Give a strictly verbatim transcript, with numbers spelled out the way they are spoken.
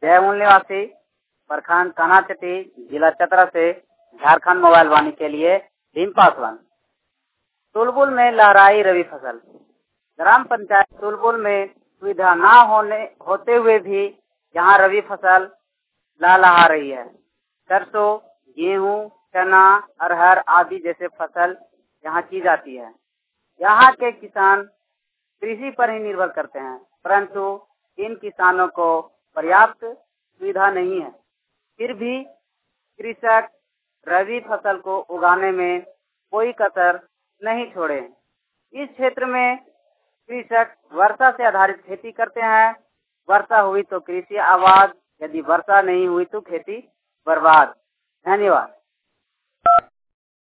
जयमूल निवासी प्रखंड कानाचटी जिला चतरा से झारखंड मोबाइल वाणी के लिए भीम पासवान। तुलबुल में लहराई रवि फसल। ग्राम पंचायत तुलबुल में सुविधा न होने होते हुए भी यहाँ रवि फसल लहलहा रही है। सरसों, गेहूं, चना, अरहर आदि जैसे फसल यहाँ की जाती है। यहाँ के किसान कृषि पर ही निर्भर करते हैं, परंतु इन किसानों को पर्याप्त सुविधा नहीं है। फिर भी कृषक रबी फसल को उगाने में कोई कसर नहीं छोड़े। इस क्षेत्र में कृषक वर्षा से आधारित खेती करते हैं। वर्षा हुई तो कृषि आबाद, यदि वर्षा नहीं हुई तो खेती बर्बाद। धन्यवाद।